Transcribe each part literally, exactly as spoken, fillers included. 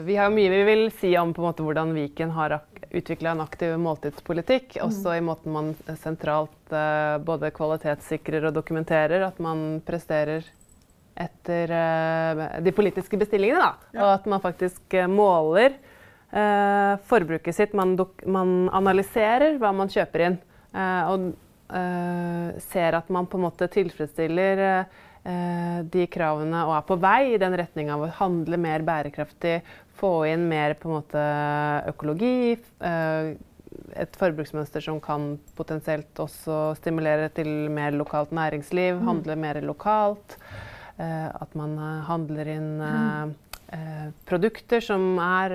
vi har mye vi vil si om på en måte hvordan Viken har utviklet en aktiv måltidspolitikk, mm. også i måten man sentralt uh, både kvalitetssikrer og dokumenterer at man presterer etter uh, de politiske bestillingene, da. Ja. Og at man faktisk uh, måler uh, forbruket sitt, man, man analyserer hva man kjøper inn, uh, og uh, ser at man på en måte tilfredsstiller uh, de kravene og er på vei i den retning av å handle mer bærekraftig, få inn mer på en måte økologi, et forbruksmønster som kan potensielt også stimulere til mer lokalt næringsliv, mm. handle mer lokalt, at man handler inn mm. produkter som er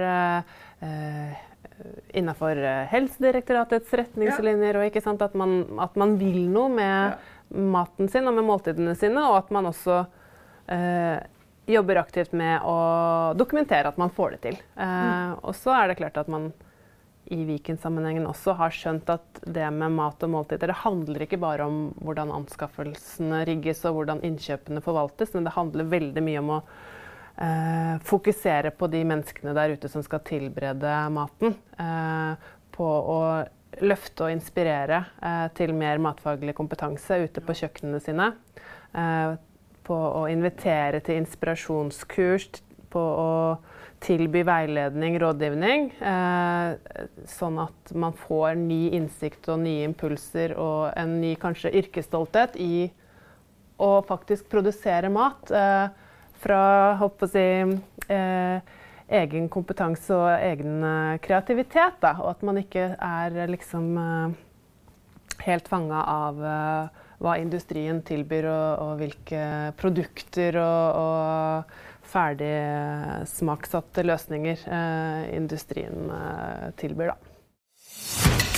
innenfor Helsedirektoratets retningslinjer, og ikke sant, at man, at man vil noe med ja. maten sin og med måltidene sine, og at man også eh, jobber aktivt med å dokumentere at man får det til. Eh, mm. Og så er det klart at man i Viken-sammenhengen også har skjønt at det med mat og måltider, det handler ikke bare om hvordan anskaffelsene rigges og hvordan innkjøpene forvaltes, men det handler veldig mye om å eh, fokusere på de menneskene der ute som skal tilberede maten, eh, på å løfte og inspirere eh, til mer matfaglig kompetanse ute på kjøkkenene sine, eh, på å invitere til inspirasjonskurs, på å tilby veiledning, rådgivning, eh, sånn at man får ny innsikt og nye impulser og en ny kanskje yrkesstolthet i å faktisk produsere mat eh, fra, håper å si, eh, egen kompetanse og egen uh, kreativitet, da, og at man ikke er liksom uh, helt fanget av uh, hva industrien tilbyr og, og hvilke produkter og, og ferdig uh, smaksatte løsninger uh, industrien uh, tilbyr, da.